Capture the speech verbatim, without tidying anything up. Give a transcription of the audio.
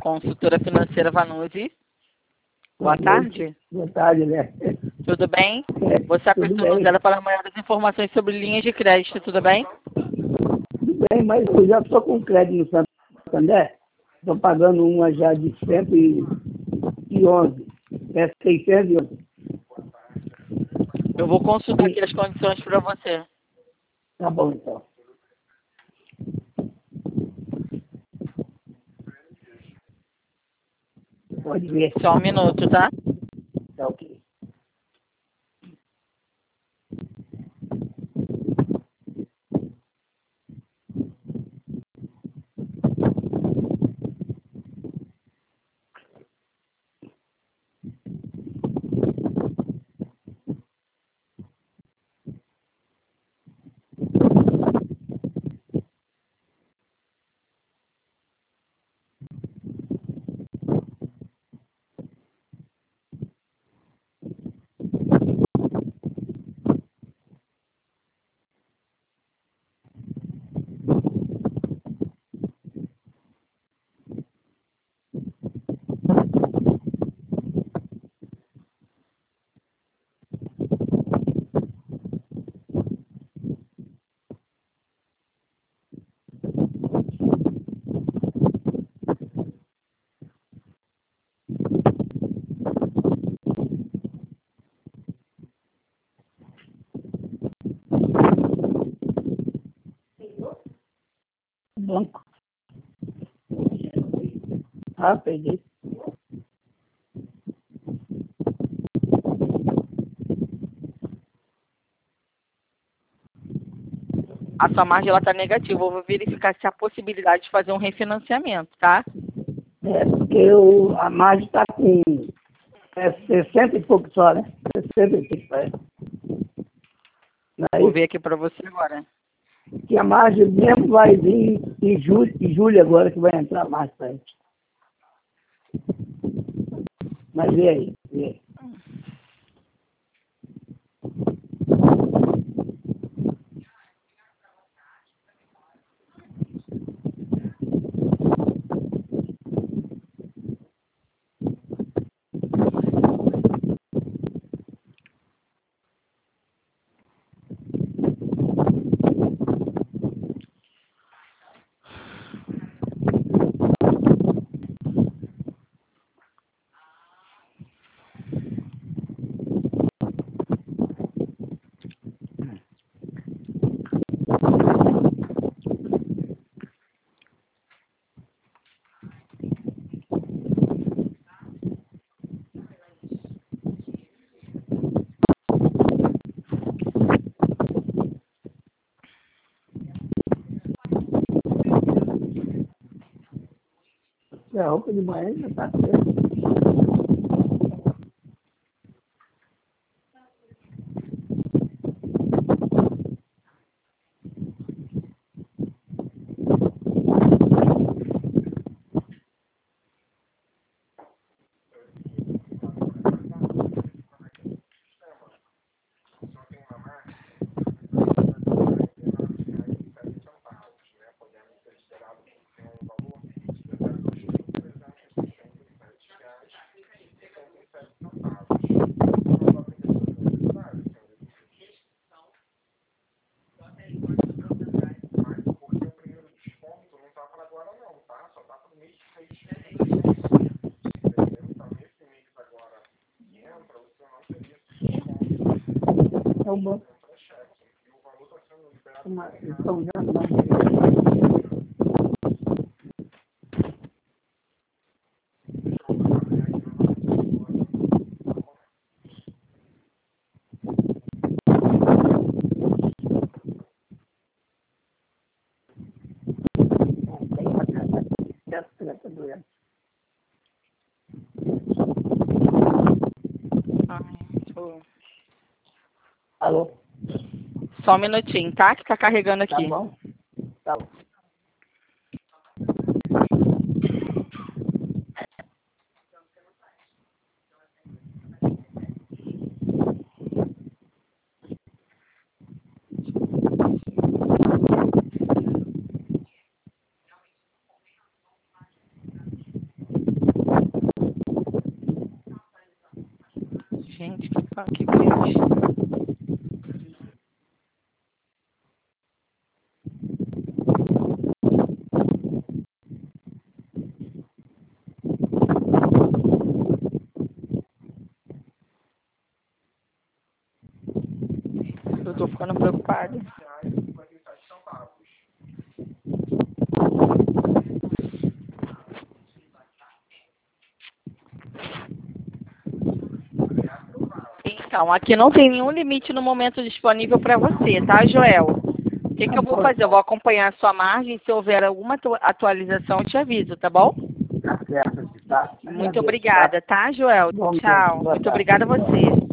consultora financeira Vanucci. Boa tarde. Boa tarde, né? Tudo bem? É, Você apertou no zero para maiores informações sobre linhas de crédito, tudo bem? Tudo bem, mas eu já estou com crédito no Santander. Estou pagando uma já de cento e onze. É seiscentos e onze. Eu vou consultar aqui as condições para você. Tá bom, então. Pode ver. Só um minuto, tá? Tá ok. Banco. Ah, peguei. A sua margem ela está negativa. Eu vou verificar se há possibilidade de fazer um refinanciamento, tá? É, porque eu, a margem está com é, sessenta e pouco só, né? sessenta e pouco, é. Vou Aí, ver aqui para você agora. que a margem mesmo vai vir em julho, em julho agora, que vai entrar mais para gente. Mas e aí? E aí? A roupa de manhã ainda está certo. É o banco. Uma, então, já não. Ai, tô- Alô? Só um minutinho, tá? Que tá carregando Tá aqui. bom? Tá bom. Gente, que pá, que Deus. Eu tô ficando preocupada. Então, aqui não tem nenhum limite no momento disponível para você, tá, Joel? O que, que eu vou fazer? Eu vou acompanhar a sua margem. Se houver alguma atu- atualização, eu te aviso, tá bom? Tá certo, tá? Muito obrigada, tá, Joel? Bom, Tchau. boa Muito tarde. obrigada a você.